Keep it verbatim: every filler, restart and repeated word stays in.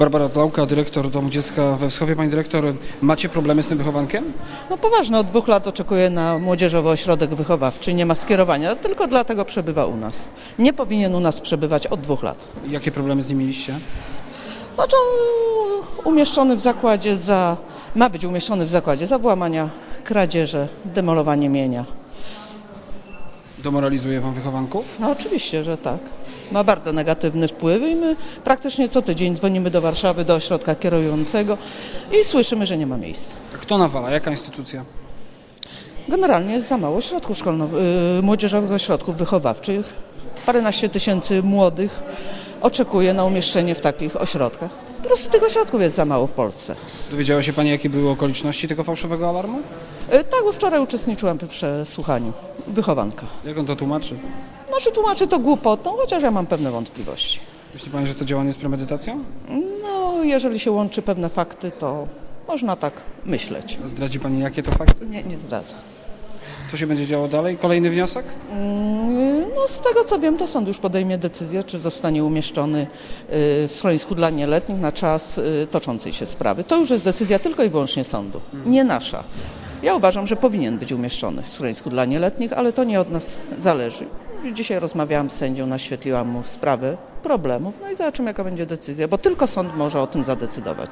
Barbara Tlauka, dyrektor Domu Dziecka we Wschowie. Pani dyrektor, macie problemy z tym wychowankiem? No poważne, od dwóch lat oczekuje na młodzieżowy ośrodek wychowawczy, nie ma skierowania, tylko dlatego przebywa u nas. Nie powinien u nas przebywać od dwóch lat. Jakie problemy z nim mieliście? Znaczy on umieszczony w zakładzie za, ma być umieszczony w zakładzie za włamania, kradzieże, demolowanie mienia. Demoralizuje wam wychowanków? No oczywiście, że tak. Ma bardzo negatywny wpływ i my praktycznie co tydzień dzwonimy do Warszawy, do ośrodka kierującego i słyszymy, że nie ma miejsca. A kto nawala? Jaka instytucja? Generalnie jest za mało ośrodków szkolno- yy, młodzieżowych ośrodków wychowawczych. Paręnaście tysięcy młodych oczekuje na umieszczenie w takich ośrodkach. Po prostu tych ośrodków jest za mało w Polsce. Dowiedziała się Pani, jakie były okoliczności tego fałszywego alarmu? Yy, tak, bo wczoraj uczestniczyłam w przesłuchaniu wychowanka. Jak on to tłumaczy? Znaczy tłumaczy to głupotą, chociaż ja mam pewne wątpliwości. Myśli Pani, że to działanie z premedytacją? No, jeżeli się łączy pewne fakty, to można tak myśleć. Zdradzi Pani, jakie to fakty? Nie, nie zdradzę. Co się będzie działo dalej? Kolejny wniosek? No, z tego co wiem, to sąd już podejmie decyzję, czy zostanie umieszczony w schronisku dla nieletnich na czas toczącej się sprawy. To już jest decyzja tylko i wyłącznie sądu, nie nasza. Ja uważam, że powinien być umieszczony w schronisku dla nieletnich, ale to nie od nas zależy. Dzisiaj rozmawiałam z sędzią, naświetliłam mu sprawę problemów, no i zobaczymy, jaka będzie decyzja, bo tylko sąd może o tym zadecydować.